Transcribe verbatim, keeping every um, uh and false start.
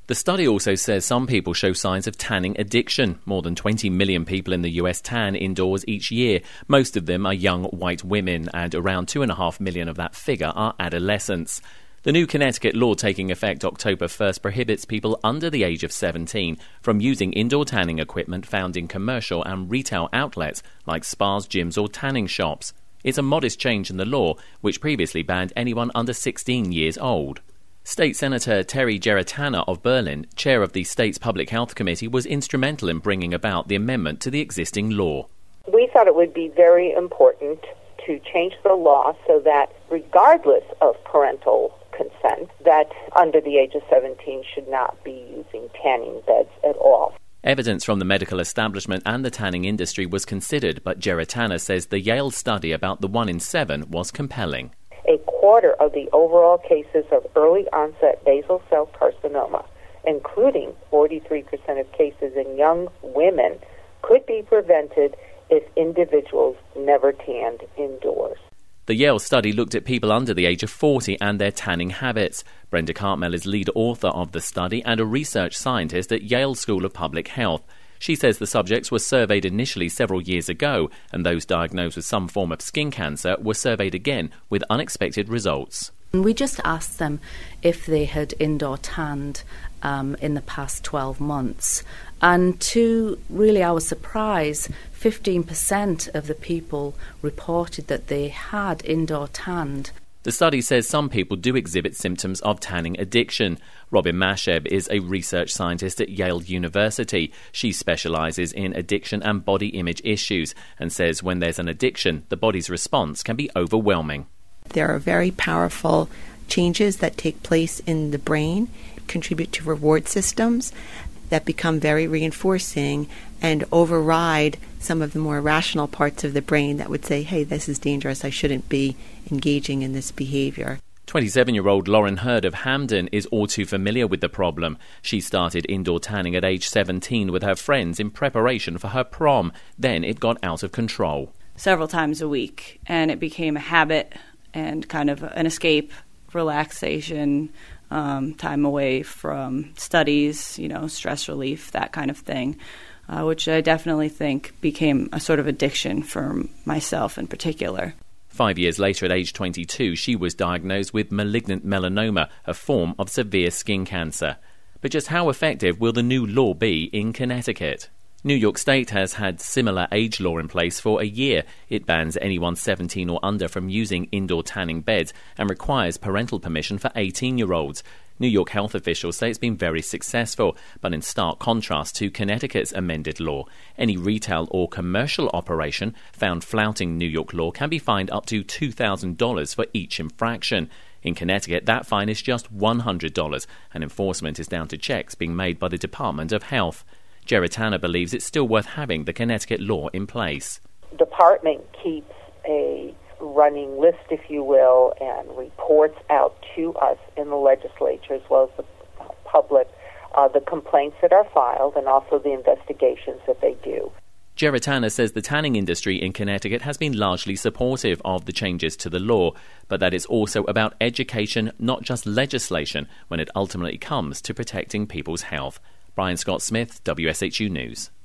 The study also says some people show signs of tanning addiction. More than twenty million people in the U S tan indoors each year. Most of them are young white women, and around two point five million of that figure are adolescents. The new Connecticut law taking effect October first prohibits people under the age of seventeen from using indoor tanning equipment found in commercial and retail outlets like spas, gyms or tanning shops. It's a modest change in the law, which previously banned anyone under sixteen years old. State Senator Terry Geritana of Berlin, chair of the state's Public Health Committee, was instrumental in bringing about the amendment to the existing law. We thought it would be very important to change the law so that regardless of parental consent, that under the age of seventeen should not be using tanning beds at all. Evidence from the medical establishment and the tanning industry was considered, but Geritana says the Yale study about the one in seven was compelling. A quarter of the overall cases of early-onset basal cell carcinoma, including forty-three percent of cases in young women, could be prevented if individuals never tanned indoors. The Yale study looked at people under the age of forty and their tanning habits. Brenda Cartmel is lead author of the study and a research scientist at Yale School of Public Health. She says the subjects were surveyed initially several years ago, and those diagnosed with some form of skin cancer were surveyed again with unexpected results. We just asked them if they had indoor tanned um, in the past twelve months. And to really our surprise, fifteen percent of the people reported that they had indoor tanned. The study says some people do exhibit symptoms of tanning addiction. Robin Masheb is a research scientist at Yale University. She specialises in addiction and body image issues and says when there's an addiction, the body's response can be overwhelming. There are very powerful changes that take place in the brain, contribute to reward systems that become very reinforcing and override some of the more rational parts of the brain that would say, hey, this is dangerous, I shouldn't be engaging in this behavior. twenty-seven-year-old Lauren Hurd of Hamden is all too familiar with the problem. She started indoor tanning at age seventeen with her friends in preparation for her prom. Then it got out of control. Several times a week, and it became a habit and kind of an escape, relaxation, um, time away from studies, you know, stress relief, that kind of thing, uh, which I definitely think became a sort of addiction for myself in particular. Five years later, at age twenty-two, she was diagnosed with malignant melanoma, a form of severe skin cancer. But just how effective will the new law be in Connecticut? New York State has had similar age law in place for a year. It bans anyone seventeen or under from using indoor tanning beds and requires parental permission for eighteen-year-olds. New York health officials say it's been very successful, but in stark contrast to Connecticut's amended law. Any retail or commercial operation found flouting New York law can be fined up to two thousand dollars for each infraction. In Connecticut, that fine is just one hundred dollars, and enforcement is down to checks being made by the Department of Health. Geritana believes it's still worth having the Connecticut law in place. The department keeps a running list, if you will, and reports out to us in the legislature as well as the public uh, the complaints that are filed and also the investigations that they do. Geritana says the tanning industry in Connecticut has been largely supportive of the changes to the law, but that it's also about education, not just legislation, when it ultimately comes to protecting people's health. Brian Scott Smith, W S H U News.